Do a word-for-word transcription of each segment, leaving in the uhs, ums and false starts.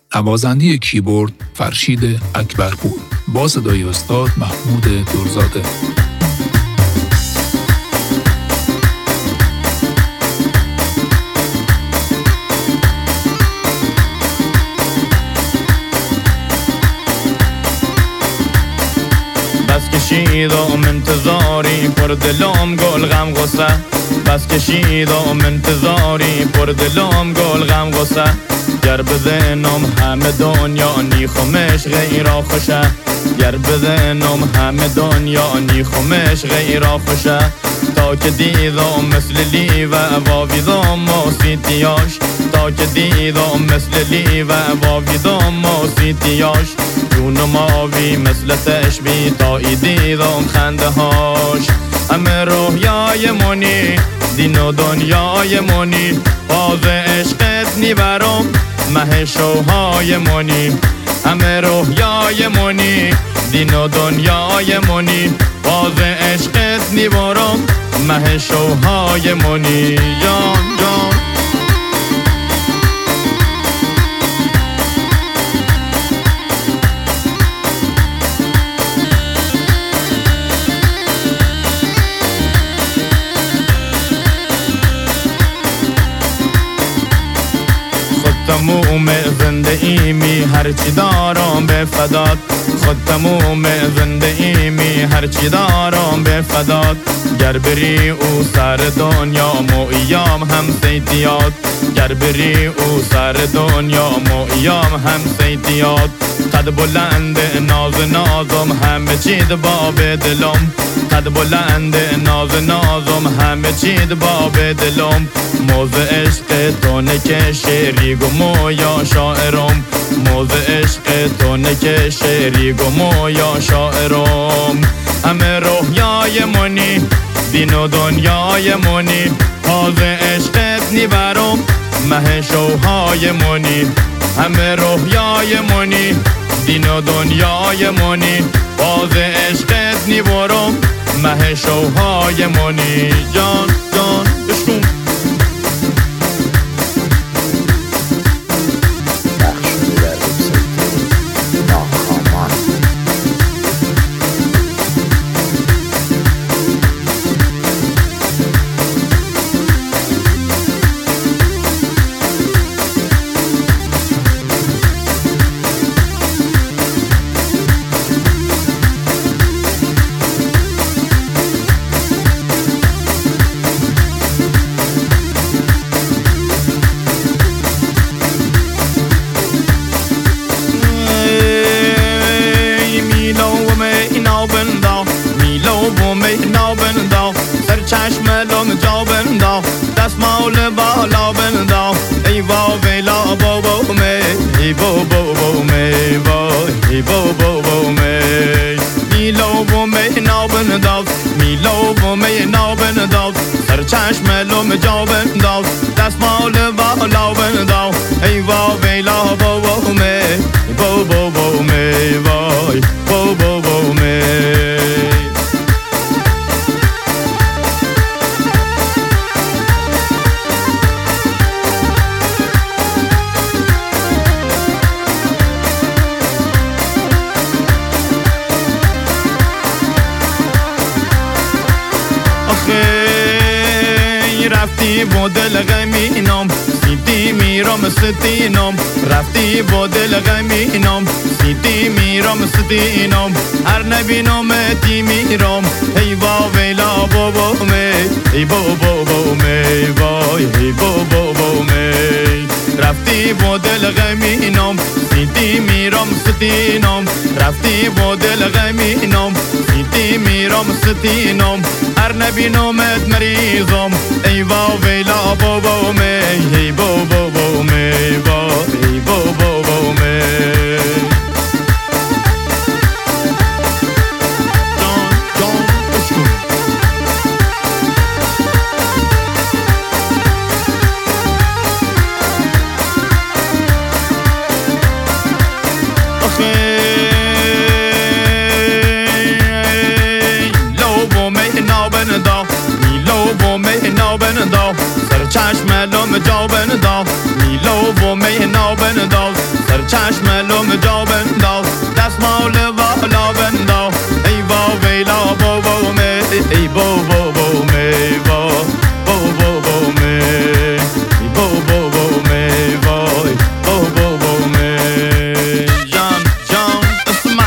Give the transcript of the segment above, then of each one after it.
نوازنده کیبورد فرشید اکبرپور با صدای استاد محمود درزاده. بس کشیدم انتظاری پر دلم گل غم غصه، بس کشیدم انتظاری پر دلم گل غم غصه. گر بزنم همه دنیا نیخمش غیر خوشه، گر بزنم همه دنیا نیخمش غیر خوشه. تا که دیدم مثل لیو واویدم موسیقیاش، تا که دیدم مثل لیو واویدم موسیقیاش. جونم آوی مثل تشبی تا ای دیدم خنده هاش. همه رویای منی دین و دنیای منی، باز عشقت نیبرم مه شوهای منی. همه رویای منی دین و دنیای منی، باز عشقت نیبرم مه شوهای منی. جان جان تموم زنده ایمی هرچی دارم به فدات، خود تموم زنده ایمی هرچی دارم به فدات. گر بری او سر دنیا مویام هم سیتیات، گر بری او سر دنیا مویام هم سیتیات. قد بلند ناز نازم همه چید باب دلم، قد بلند ناز نازم همه چید باب دلم. موز عشق تو نکشه ریگو مویا شاعرم، موز عشق تو نکشه ریگو مویا شاعرم. همه رویای منی دین و دنیای منی، باز عشقت نیبرم مه شوهای منی. همه رویای منی دین و دنیای منی، باز عشقت نیبرم مه شوهای منی. جان جان بشکن چشملم جا بنداخ دستمال بالا بنداخ. ای وا ویلا بو بو می ای بو بو بو می وای ای بو بو بو می. میلو بو می ناو بنداخ میلو بو می ناو بنداخ. سر چشملم جا بنداخ دستمال بالا بنداخ. ای وا ویلا بو بو می بو بو بو می وای بو بو بو می. رفتی با دل غمینم سیتی میرم ستینم، رفتی با دل غمینم سیتی میرم ستینم. هر نبینم تی میرم ای وا ویلا بو بو می ای بو بو بو می وای ای بو بو بو می. رفتی با دل غمینم سیتی میرم ستینم، رفتی با دل غمینم سیتی میرم ستینم. هر نبینمت مریضم ای وا ویلا بو بو می ای بو بو بو می وای ای بو بو بو می. چشملم جا بنداخ میلو و می نو بنداخ. سر چشم لوم جا بنداز دستمال والا بنداز ای با ویلا با با می ای با با با می با با با با می با با با می وای با با با می جان جان اسمع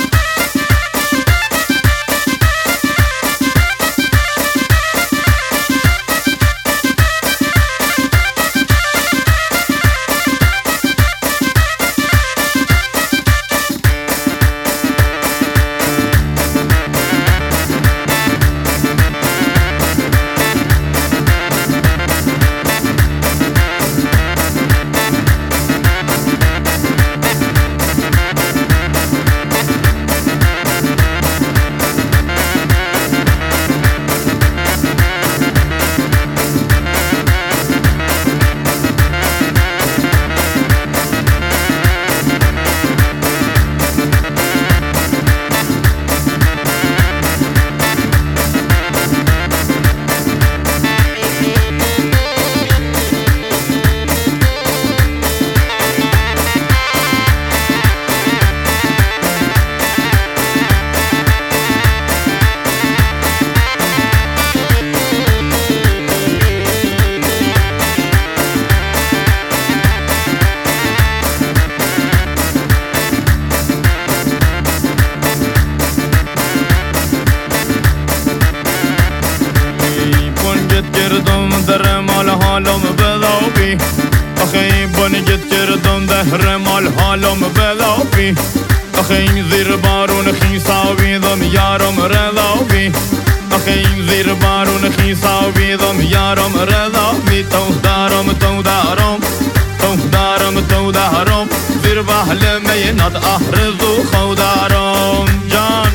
حالم بذابی آخه بنگت کردم دهر مال حالم بذابی آخه این زیر بارون خیساویدم یارم رضابی آخه این زیر بارون خیساویدم یارم رضابی تو دارم تو دارم تو دارم تو دارم زیر بحل مینات احرزو خودارم جان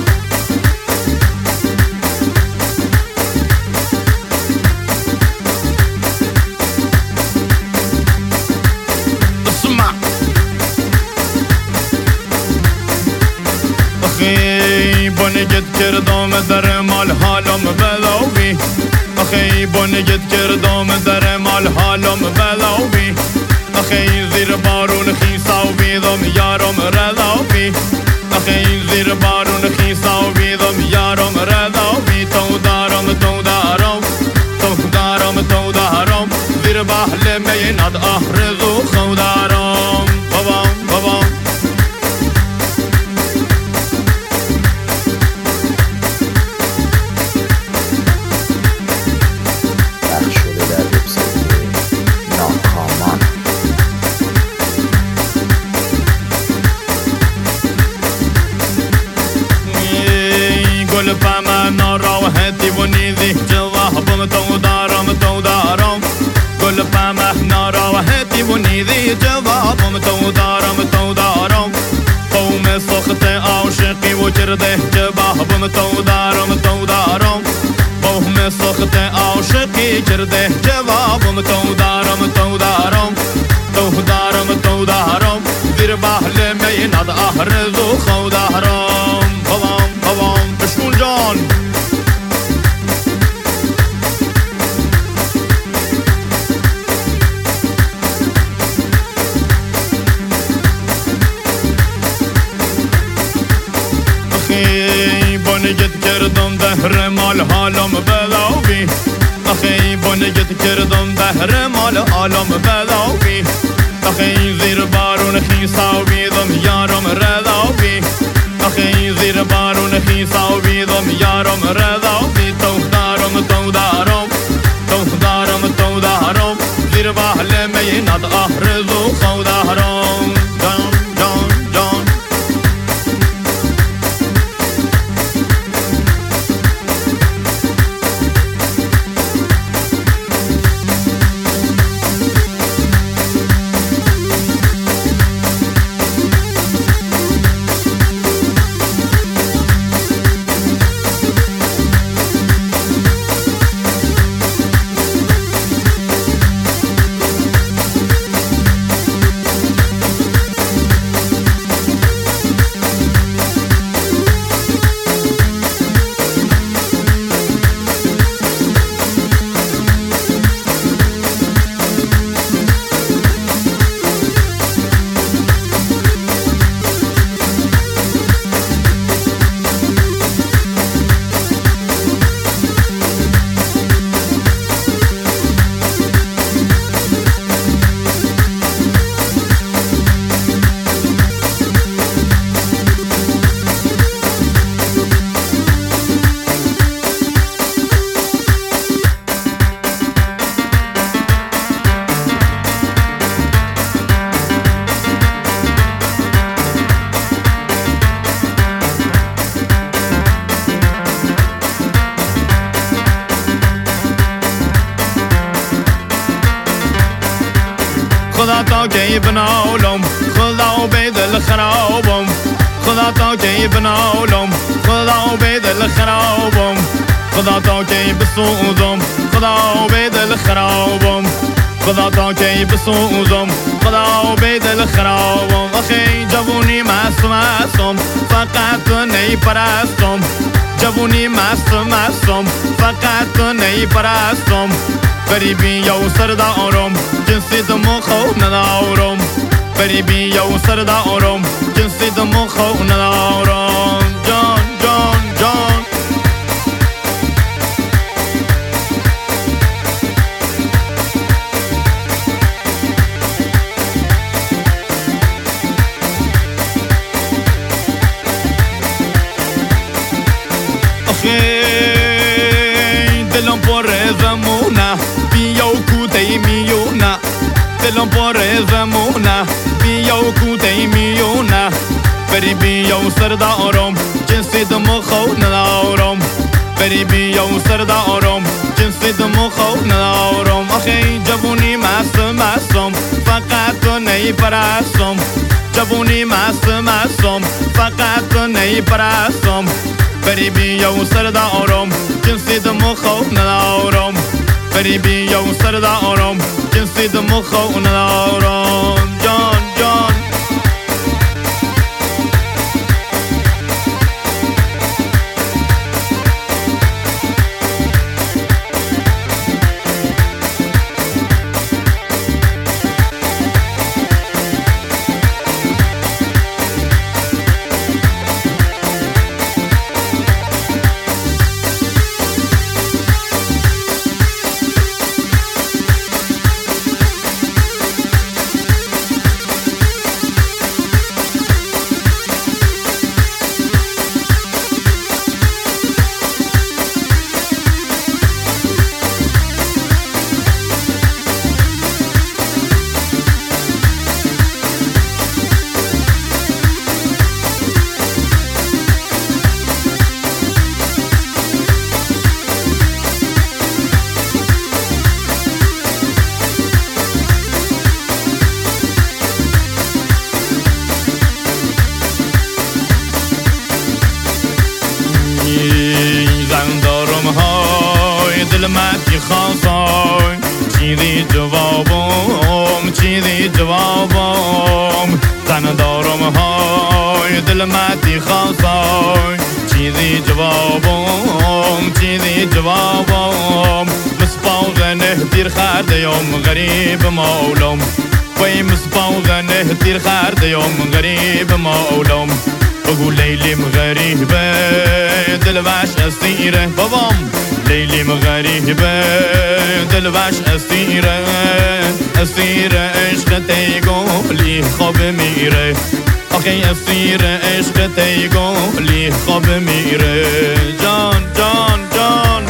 بنگت کردم در مال حالم بلاوی آخه بنگت کردم در مال حالم بلاوی آخه زیر بارون خیساویدم یارم رضاوی آخه زیر بارون خیساویدم یارم رضاوی تو دارم تو دارم تو دارم تو دارم زیر بحل مینات احرزو خودارم بابام بابام گل پم ناراحتی و نیزی جوابم تو دارم تو دارم گل پم ناراحتی و نیزی جوابم تو دارم تو دارم قوم سخت عاشقی و کرده جوابم تو دارم تو دارم قوم سخت عاشقی کرده جوابم تو دارم تو دارم تو دارم تو دارم زیر بحل مینات احرزو خودارم بابام بابام بشکن جان آخی بنگت کردم دهر مال حالم بلاوی آخی بنگت کردم دهر مال حالم بلاوی آخی زیر بارون خیساویدم یارم رضاوی آخی زیر بارون خیساویدم یارم رضاوی تو دارم تو دارم تو دارم تو دارم زیر بحل مینات احرزو خودارم جان جان جان خدا تا که بنالم خدا به دل خرابم خدا تا که بنالم خدا به دل خرابم خدا تا که بسوزم خدا به دل خرابم خدا تا که بسوزم خدا به دل خرابم آخه جوونی مست مستم فقط نی پرستم جوونی مست مستم فقط نی پرستم غریبی یو سردارم جنسی دمو خو ندارم غریبی یو سردارم جنسی دمو خو ندارم جان جان جان دلم پر زمونه بیاو کوته میونه دلم پر زمونه بیاو کوته میونه غریبی یو سردارم جنسی دمو خو ندارم غریبی یو سردارم جنسی دمو خو ندارم آخه جوونی مست مستم فقط نی پرستم جوونی مست مستم فقط نی پرستم غریبی یو سردارم جنسی دمو خو ندارم غریبی یو سردارم جنسی دمو خو ندارم جان جان دلمتی خواستای چیزی جوابم چیزی جوابم زن دارم های دلمتی خواستای چیزی جوابم چیزی جوابم مسپاغنه دیر خردیم غریب مولم وی مسپاغنه دیر خردیم غریب مولم بگو لیلیم غریبه دلوش اسیره بابام لیلیم غریبه دلوش اسیره اسیره عشق تیگولی خواب میره آخه اسیره عشق تیگولی خواب میره جان جان جان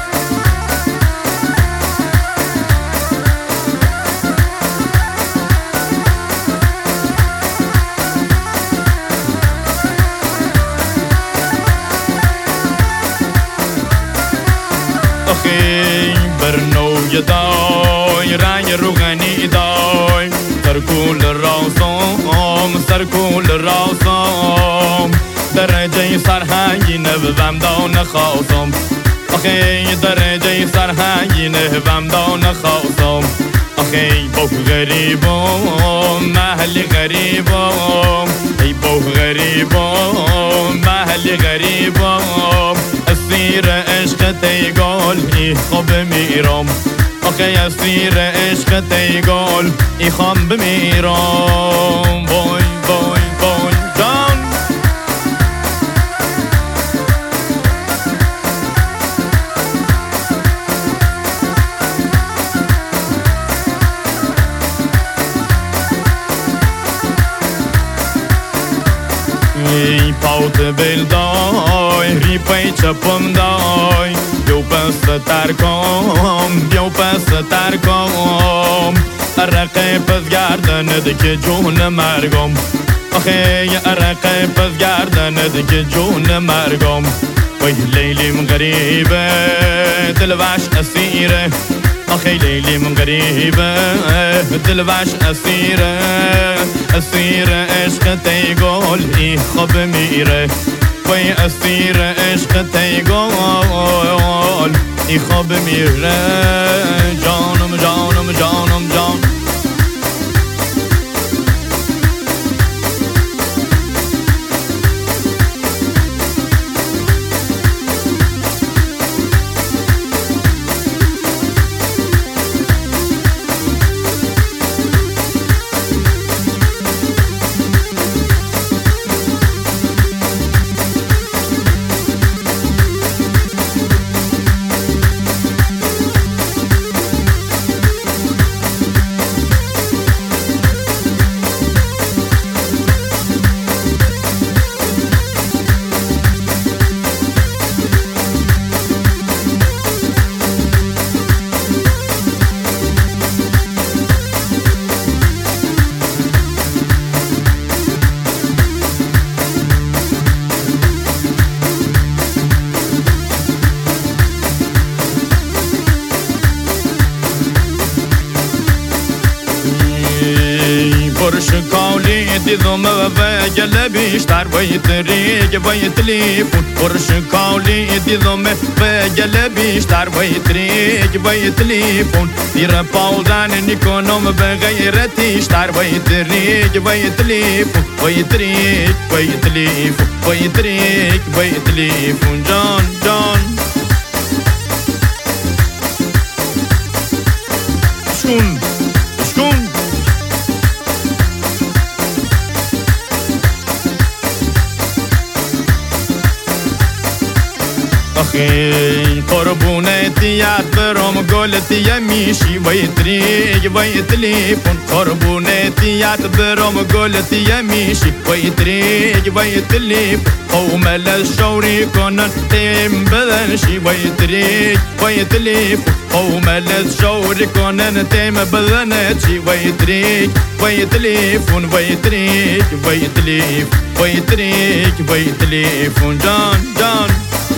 برنو دای رنگ روغنی دای سرکول راسم سرکول راسم درجه سرهنگی نبوم دان خواستم آخه درجه سرهنگی نبوم دان خواستم آخه بو غریبم محل غریبم ای بو غریبم محل غریبم اسیر عشق تیگال ای خواب میرم آخه اسیر عشق تیگال ای خواب بمیرم بای بای بای جان ای پاوت بل دای ری پای چپم دای بیو پس ترکم بیو پس ترکم ارقه پس گردند که جون مرگم آخه ارقه پس گردند که جون مرگم وی لیلیم غریبه دلوش اسیره أخي ليلي من غريبة دلباش أسيرة أسيرة عشق تيقول إيه خب ميرة وي أسيرة عشق تيقول إيه خب ميرة جانم جانم جانم جانم برشكاولي ديضم بقلبي اشتر ويتريق ويتليفون برشكاولي ديضم بقلبي اشتر ويتريق ويتليفون دير باودان نيكونوم بغيرتي اشتر ويتريق ويتليفون ويتريق ويتليفون ويتريق ويتليفون جان جان شكون شكون أخي قربونتي يا برم قولتي يا ميشي ويتريق ويتليفون قربونتي يا برم قولتي يا ميشي ويتريق ويتليفون قوم للشوري كونن تيم بدنشي ويتريق ويتليفون قوم للشوري كونن تيم بدنشي ويتريق ويتليفون ويتريق ويتليفون ويتريق ويتليفون جان جان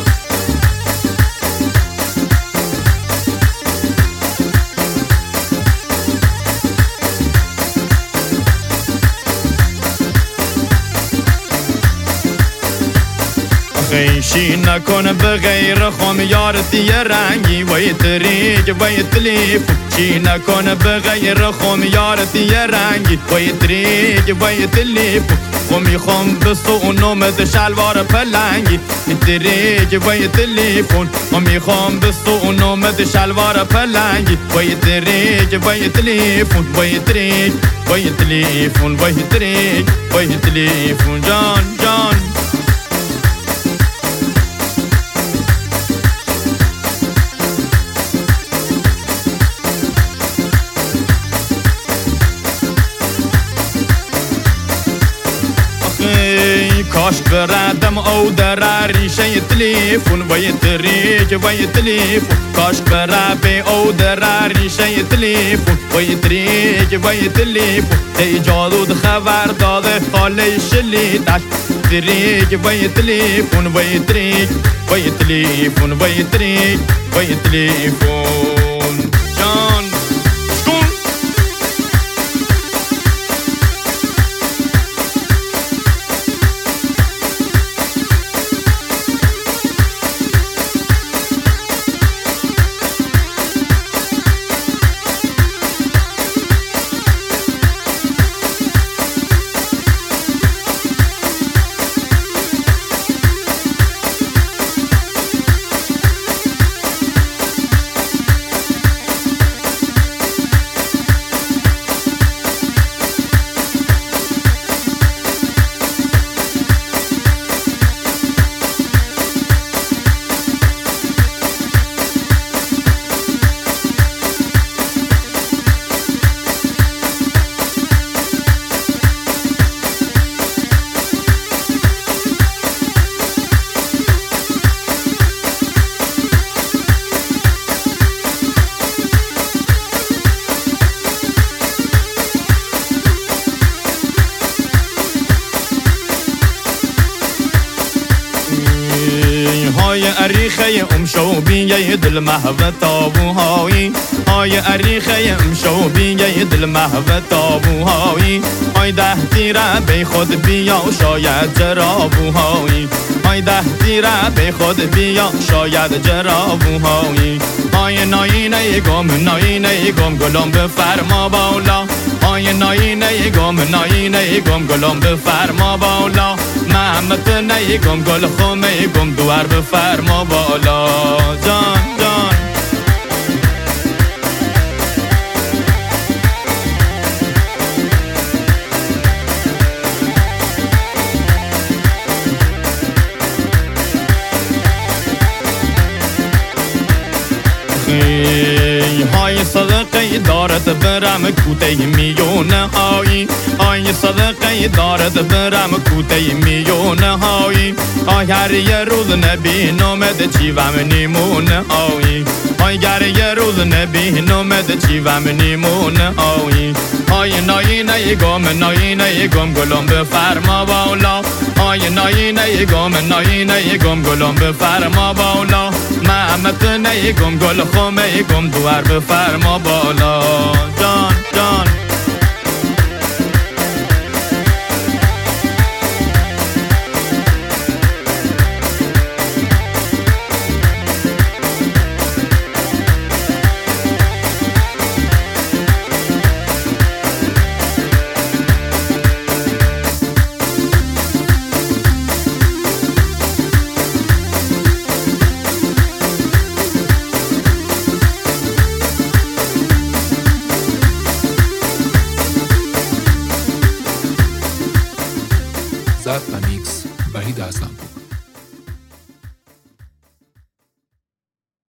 شي نكون بغير خميارتي يا رنگي ويتريق ويتليفون شي نكون بغير خميارتي يا رنگي ويتريق ويتليفون خمي خم بسو نومد شلوار پلنگي يتريق ويتليفون خمي خم بسو نومد شلوار پلنگي ويتريق ويتليفون ويتريق ويتليفون ويتريق ويتليفون جان جان كاش برادم او دراري شي تليفون ويتريق ويتليفون كاش برابي او دراري شي تليفون ويتريق ويتليفون تي جادود خبر داده حالي شليتش تريق ويتليفون ويتريق ويتليفون ويتريق ويتليفون جان اریخه امشو بینگه دل محو تابوهایی آی اریخه امشو بینگه دل محو تابوهایی آی ده تیره بی خود بیا شاید جرابوهایی آی ده تیره بی خود بیا شاید جرابوهایی آی ناینه گم ناینه گم گلم بفرما بالا آی ناینه گم ناینه گم گلم بفرما بالا محمد نه گم گل خمه گم دوار بفرما بالا جان جان های صدقه دارد برم کوته میونه هایی های صدقه دارد برم کوته میونه هایی آی هر یه روز نبی نومد چیوم نیمونه هایی آی گر یه روز نبی نومد چیوم نیمونه هایی آی ناینه گم ناینه گم گلم بفرما بالا آی ناینه گم ناینه گم گلم بفرما بالا محمد نه گم گل خمه گم دوار بفرما بالا جان جان زد و میکس وحید حسن‌پور.